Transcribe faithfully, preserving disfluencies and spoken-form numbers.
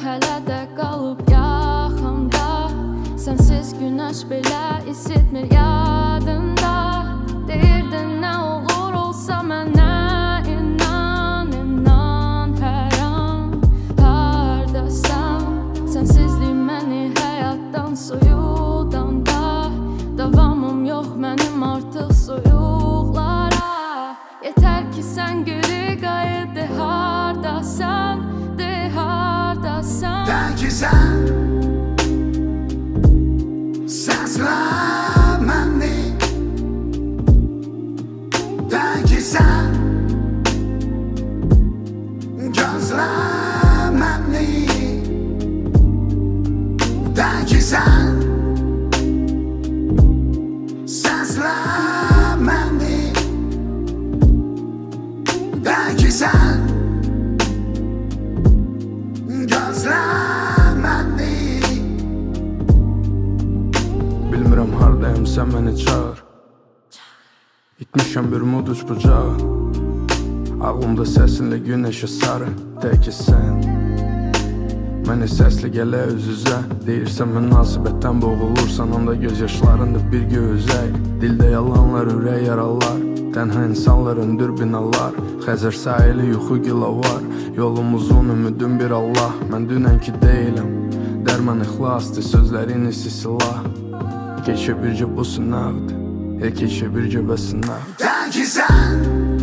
hələ də qalıb yaxımda. Sənsiz günəş belə isitmir yadında. Deyirdin nə olur olsa mənə inan, inan hər an. Hardasan, sənsizlik məni həyatdan soyudanda. Davamım yox mənim artıq soyuqlara. Yetər ki sən geri qayıt, de hardasan, de hardasan. De ki sən səslə məni. De ki sən gözlə məni. De ki sən səslə məni. De ki sən gözlə məni. Bilmirəm hardayım, sən məni çağır. İtmişəm bir mud uç bucağı. Ağlımda səsinlə günəşə sarı. Tək ki sən məni səslə gələ üz-üzə. Deyirsən münasibətdən boğulursan, onda göz yaşlarında bir gözəy. Dildə yalanlar, ürək yaralar. Tənha insanlar, öndür binalar. Xəzər sahili, yuxu gilavar. Yolumuzun ümidin bir Allah. Mən dünənki deyiləm, dərman ixlasdır, sözlərin isi silah. Keçə bircə bu sınaqdır, el keçə bircə və sınaq. De ki sən